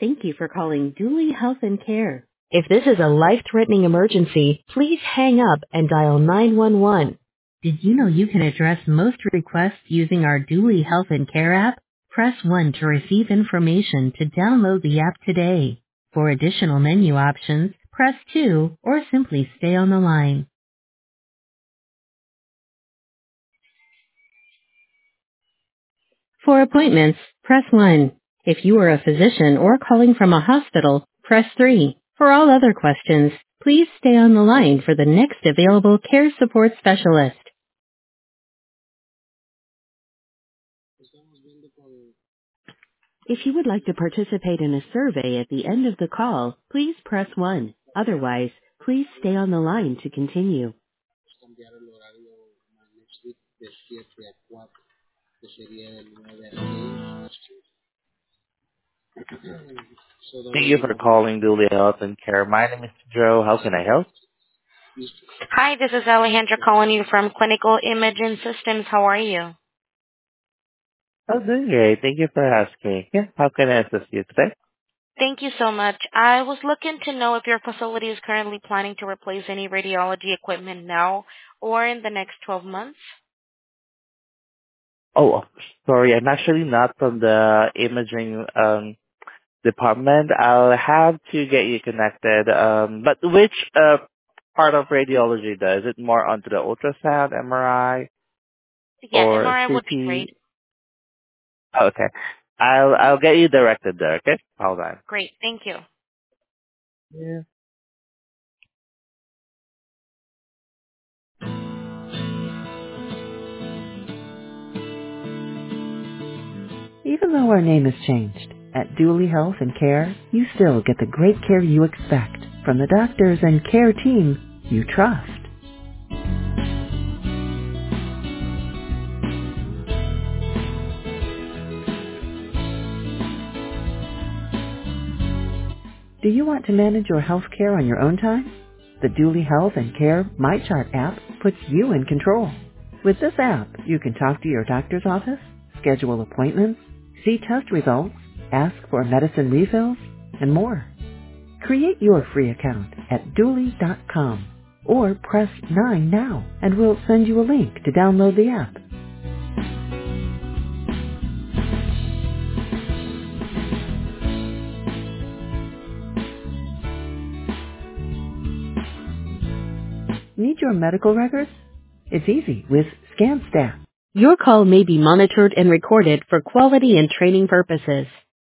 Thank you for calling Dooley Health and Care. If this is a life-threatening emergency, please hang up and dial 911. Did you know you can address most requests using our Dooley Health and Care app? Press 1 to receive information to download the app today. For additional menu options, press 2 or simply stay on the line. For appointments, press 1. If you are a physician or calling from a hospital, press 3. For all other questions, please stay on the line for the next available care support specialist. If you would like to participate in a survey at the end of the call, please press 1. Otherwise, please stay on the line to continue. Cambiar el horario next week de 7 a 4, que sería del 9 a 6. So that Thank will you be for the calling Duly Health and Care. My name is Joe. How can I help? Hi, this is Alejandra calling you from Clinical Imaging Systems. How are you? Oh, doing great. Thank you for asking. Yeah, how can I assist you today? Thank you so much. I was looking to know if your facility is currently planning to replace any radiology equipment now or in the next 12 months. Oh, sorry. I'm actually not from the imaging department. I'll have to get you connected. But which part of radiology does? Is it more onto the ultrasound, MRI, Yeah, or MRI would be great. CT? Okay. I'll get you directed there, okay? Hold on. Great, thank you. Yeah. Even though our name has changed, at Dooley Health and Care, you still get the great care you expect from the doctors and care team you trust. Do you want to manage your health care on your own time? The Dooley Health and Care MyChart app puts you in control. With this app, you can talk to your doctor's office, schedule appointments, see test results, ask for medicine refills, and more. Create your free account at Dooley.com or press 9 now and we'll send you a link to download the app. Need your medical records? It's easy with ScanStat. Your call may be monitored and recorded for quality and training purposes.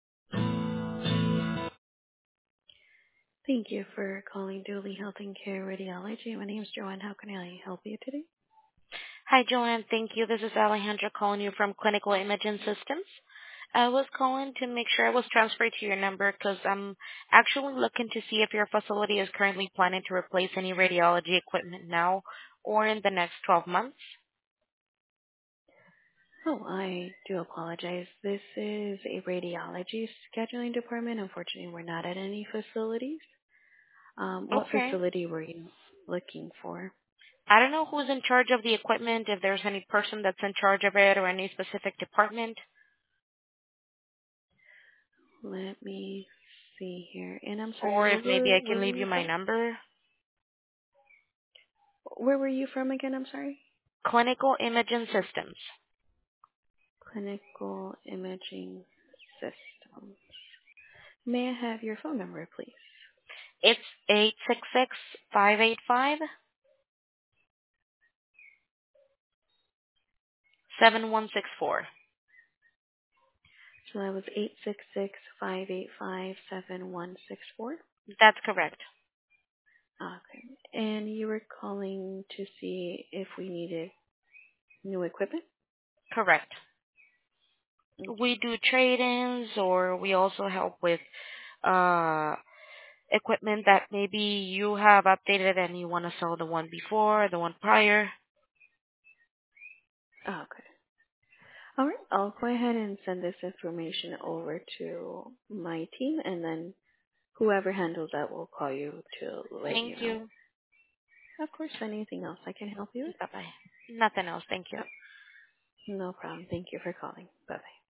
Thank you for calling Dooley Health and Care Radiology. My name is Joanne. How can I help you today? Hi, Joanne. Thank you. This is Alejandra calling you from Clinical Imaging Systems. I was calling to make sure I was transferred to your number because I'm actually looking to see if your facility is currently planning to replace any radiology equipment now or in the next 12 months. Oh, I do apologize. This is a radiology scheduling department. Unfortunately, we're not at any facilities. What Okay. facility were you looking for? I don't know who's in charge of the equipment, if there's any person that's in charge of it or any specific department. Let me see here. And I'm sorry, Or if maybe I where can were leave you you my from? number. Where were you from again? I'm sorry. Clinical Imaging Systems. Clinical Imaging System. May I have your phone number, please? It's 866-585-7164. So that was 866-585-7164. That's correct. Okay. And you were calling to see if we needed new equipment? Correct. We do trade-ins or we also help with uh equipment that maybe you have updated and you want to sell the one before, the one prior. Okay. All right. I'll go ahead and send this information over to my team, and then whoever handles that will call you to let you Thank know. you. Of course, anything else I can help you with? Bye-bye. Nothing else. Thank you. No problem. Thank you for calling. Bye-bye.